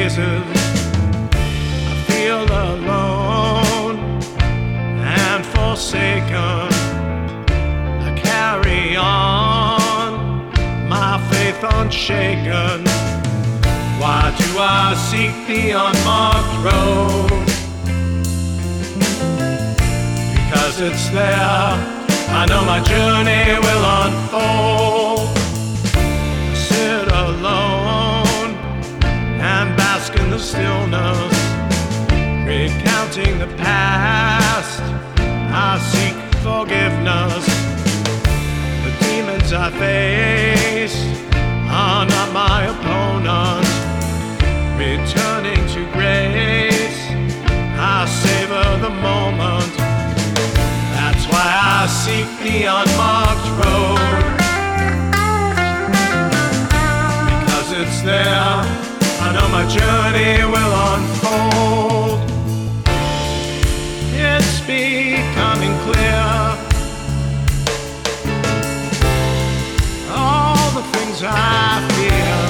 phases. I feel alone and forsaken. I carry on, my faith unshaken. Why do I seek the unmarked road? Because it's there I know my journey will unfold. Sit alone and bask in the stillness, recounting the past. I seek forgiveness. The demons I face are not my opponents. Returning to grace, I savor the moment. That's why I seek the unmarked road. Because it's there I know my journey will unfold. It's becoming clear, all the things I fear,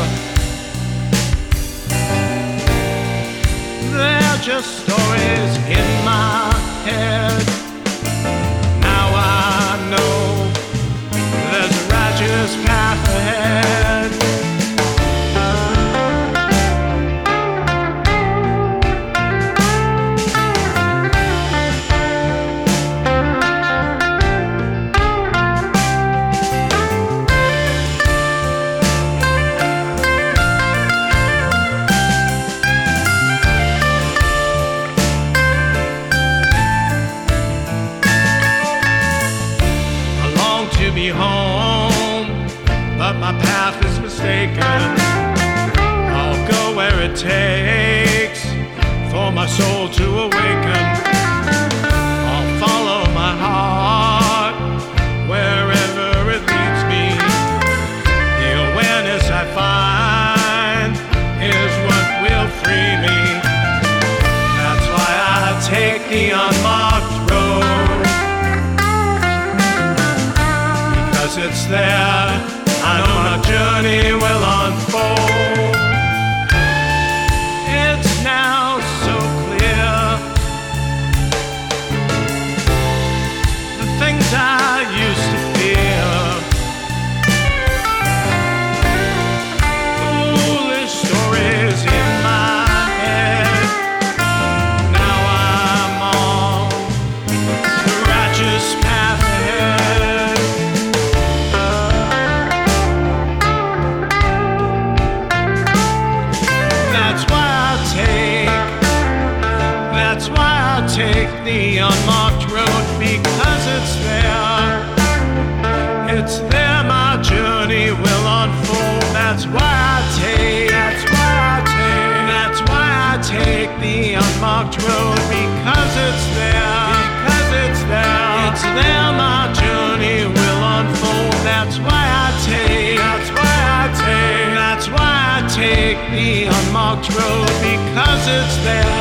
they're just stories in my head. Now I know there's a righteous path ahead. To be home, but my path is mistaken. I'll go where it takes for my soul to awaken. I'll follow my heart wherever it leads me. The awareness I find is what will free me. That's why I take the unmarked road. It's there I know my journey will unfold. It's now so clear, the things I used to fear, foolish stories in my head. Now I'm on the righteous path ahead. That's why I take the unmarked road, because it's there. It's there my journey will unfold. That's why I take the unmarked road, because it's there. It's there my journey will unfold. That's why I take the unmarked road, because it's there.